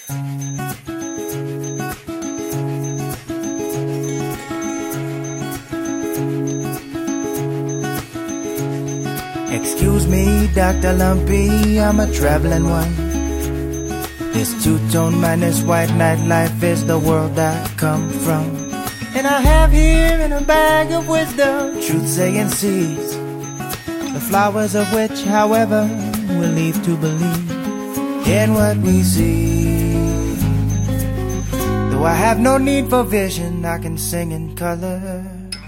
Excuse me, Dr. Lumpy, I'm a traveling one. This two-tone madness, white nightlife is the world I come from. And I have here in a bag of wisdom truth-saying seeds, the flowers of which, however, we'll leave to believe in what we see. Though I have no need for vision, I can sing in color.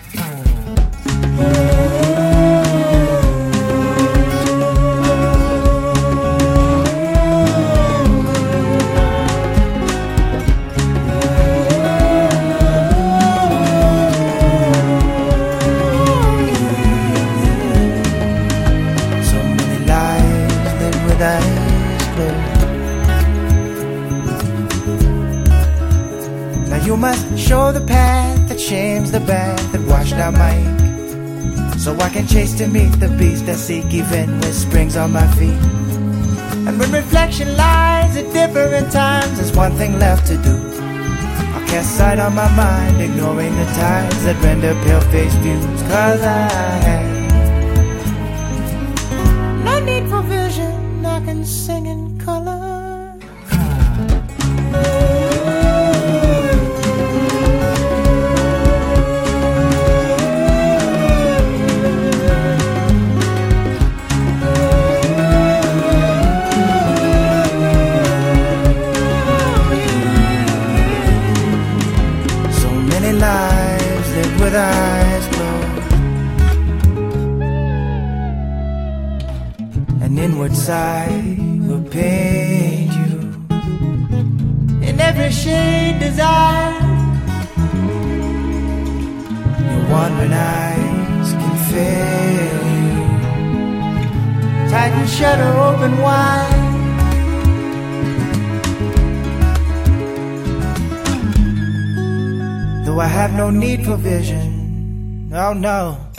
Now you must show the path that shames the bad, that washed out my ink, so I can chase to meet the beast I seek, even with springs on my feet. And when reflection lies at different times, there's one thing left to do. I'll cast sight on my mind, ignoring the tides that render pale-faced views. Cause I have no need for vision, I can sing in color. So many lives live with eyes closed, an inward sigh will paint you in every shade desired. Your wandering eyes can fail you, tighten shutter, open wide. Though I have no need for vision, oh no,